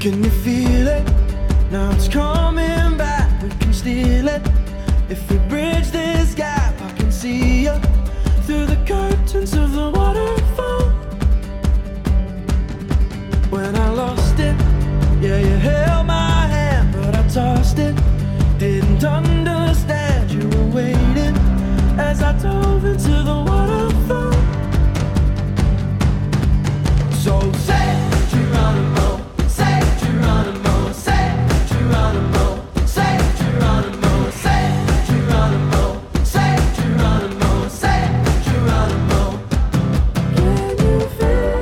Can you feel it? Now it's coming back, we can steal it. If we bridge this gap, I can see you through the curtains of the waterfall. When I lost it, yeah, you held my hand, but I tossed it. Didn't understand you were waiting as I dove into the waterfall. So say Geronimo, say Geronimo, say Geronimo, say Geronimo, say Geronimo, say Geronimo, say Geronimo. Can you feel?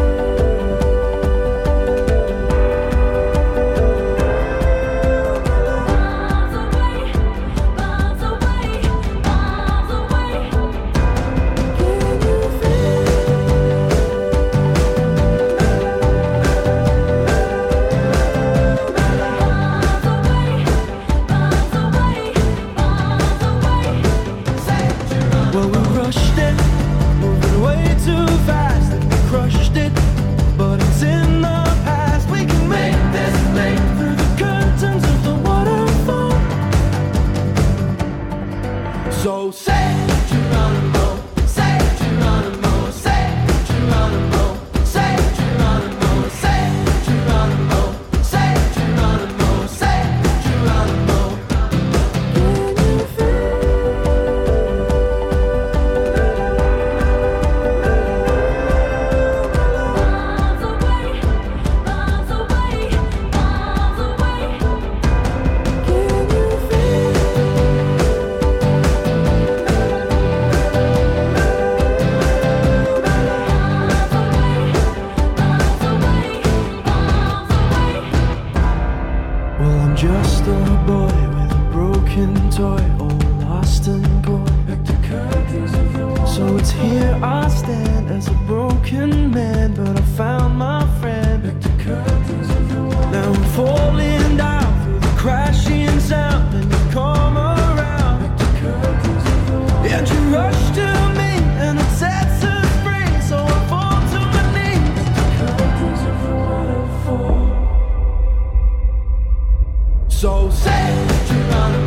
Miles away, miles away, miles away. Can you feel? Well, we rushed it, moving way too fast, and we crushed it. But it's in the past. We can make this leap through the curtains of the waterfall. So say Geronimo, say Geronimo, say Geronimo, say Geronimo, say Geronimo, say Geronimo, say Geronimo. Can you feel? Miles away, miles away, miles away. Can you feel? Well, I'm just a boy with a broken toy, all lost and gone. So it's here I stand as a broken man, but I found my friend. Now I'm falling down through the crashing sound, and you come around, and you rush to me, and it sets us free. So I fall to my knees. So say Geronimo.